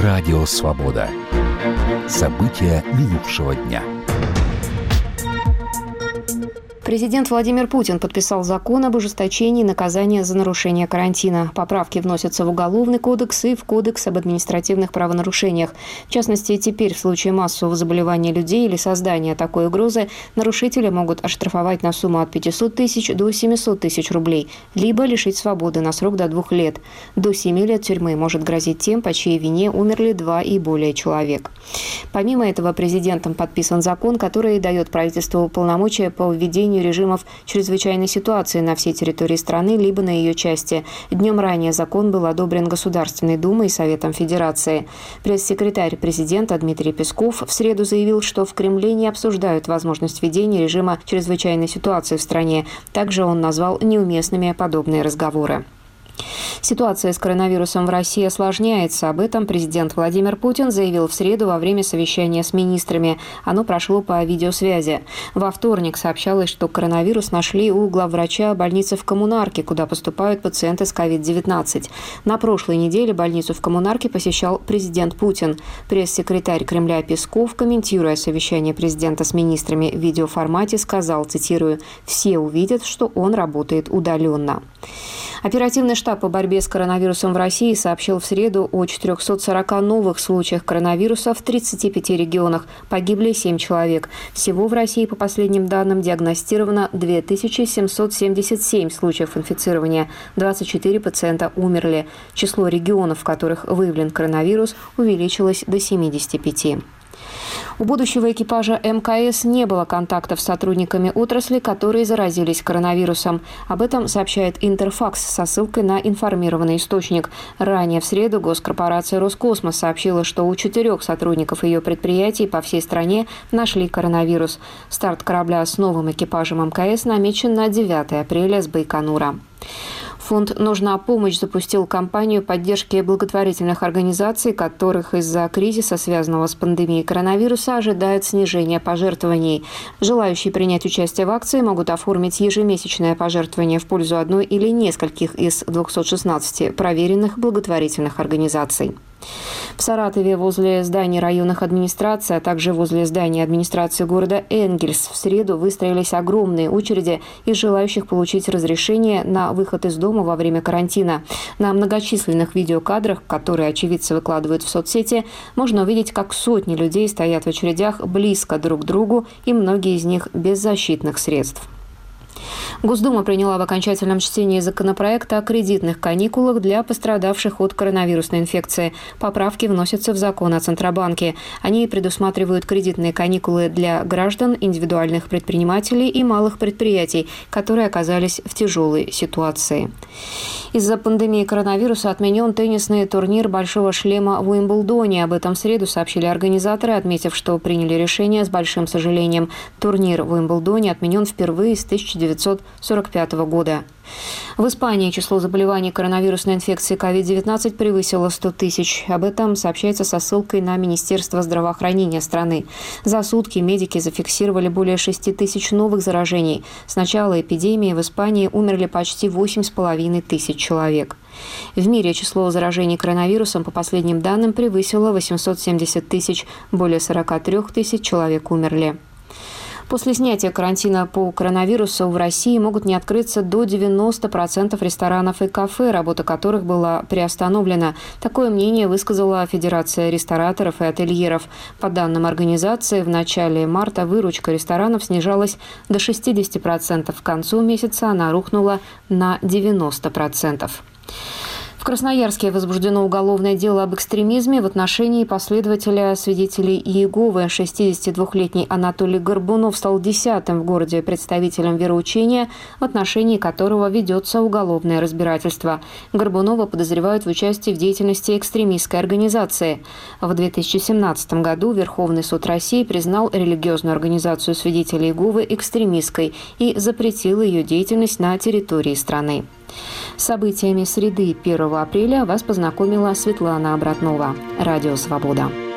Радио «Свобода». События минувшего дня. Президент Владимир Путин подписал закон об ужесточении наказания за нарушение карантина. Поправки вносятся в Уголовный кодекс и в Кодекс об административных правонарушениях. В частности, теперь в случае массового заболевания людей или создания такой угрозы нарушители могут оштрафовать на сумму от 500 тысяч до 700 тысяч рублей, либо лишить свободы на срок до 2 лет. До 7 лет тюрьмы может грозить тем, по чьей вине умерли 2 и более человек. Помимо этого, президентом подписан закон, который дает правительству полномочия по введению режимов чрезвычайной ситуации на всей территории страны, либо на ее части. Днем ранее закон был одобрен Государственной Думой и Советом Федерации. Пресс-секретарь президента Дмитрий Песков в среду заявил, что в Кремле не обсуждают возможность введения режима чрезвычайной ситуации в стране. Также он назвал неуместными подобные разговоры. Ситуация с коронавирусом в России осложняется. Об этом президент Владимир Путин заявил в среду во время совещания с министрами. Оно прошло по видеосвязи. Во вторник сообщалось, что коронавирус нашли у главврача больницы в Коммунарке, куда поступают пациенты с COVID-19. На прошлой неделе больницу в Коммунарке посещал президент Путин. Пресс-секретарь Кремля Песков, комментируя совещание президента с министрами в видеоформате, сказал, цитирую, «Все увидят, что он работает удаленно». Оперативный штаб по борьбе с коронавирусом в России сообщил в среду о 440 новых случаях коронавируса в 35 регионах. Погибли 7 человек. Всего в России, по последним данным, диагностировано 2777 случаев инфицирования. 24 пациента умерли. Число регионов, в которых выявлен коронавирус, увеличилось до 75. У будущего экипажа МКС не было контактов с сотрудниками отрасли, которые заразились коронавирусом. Об этом сообщает Интерфакс со ссылкой на информированный источник. Ранее в среду госкорпорация «Роскосмос» сообщила, что у 4 сотрудников ее предприятий по всей стране нашли коронавирус. Старт корабля с новым экипажем МКС намечен на 9 апреля с Байконура. Фонд «Нужна помощь» запустил кампанию поддержки благотворительных организаций, которых из-за кризиса, связанного с пандемией коронавируса, ожидает снижение пожертвований. Желающие принять участие в акции могут оформить ежемесячное пожертвование в пользу одной или нескольких из 216 проверенных благотворительных организаций. В Саратове возле зданий районных администраций, а также возле здания администрации города Энгельс в среду выстроились огромные очереди из желающих получить разрешение на выход из дома во время карантина. На многочисленных видеокадрах, которые очевидцы выкладывают в соцсети, можно увидеть, как сотни людей стоят в очередях близко друг к другу, и многие из них без защитных средств. Госдума приняла в окончательном чтении законопроекта о кредитных каникулах для пострадавших от коронавирусной инфекции. Поправки вносятся в закон о Центробанке. Они предусматривают кредитные каникулы для граждан, индивидуальных предпринимателей и малых предприятий, которые оказались в тяжелой ситуации. Из-за пандемии коронавируса отменен теннисный турнир «Большого шлема» в Уимблдоне. Об этом в среду сообщили организаторы, отметив, что приняли решение с большим сожалением. Турнир в Уимблдоне отменен впервые с 1945 года. В Испании число заболеваний коронавирусной инфекцией COVID-19 превысило 100 тысяч. Об этом сообщается со ссылкой на Министерство здравоохранения страны. За сутки медики зафиксировали более 6 тысяч новых заражений. С начала эпидемии в Испании умерли почти 8,5 тысяч человек. В мире число заражений коронавирусом, по последним данным, превысило 870 тысяч. Более 43 тысяч человек умерли. После снятия карантина по коронавирусу в России могут не открыться до 90% ресторанов и кафе, работа которых была приостановлена. Такое мнение высказала Федерация рестораторов и ательеров. По данным организации, в начале марта выручка ресторанов снижалась до 60%. К концу месяца она рухнула на 90%. В Красноярске возбуждено уголовное дело об экстремизме в отношении последователя свидетелей Иеговы. 62-летний Анатолий Горбунов стал 10-м в городе представителем вероучения, в отношении которого ведется уголовное разбирательство. Горбунова подозревают в участии в деятельности экстремистской организации. В 2017 году Верховный суд России признал религиозную организацию свидетелей Иеговы экстремистской и запретил ее деятельность на территории страны. С событиями среды 1 апреля вас познакомила Светлана Обратнова. Радио «Свобода».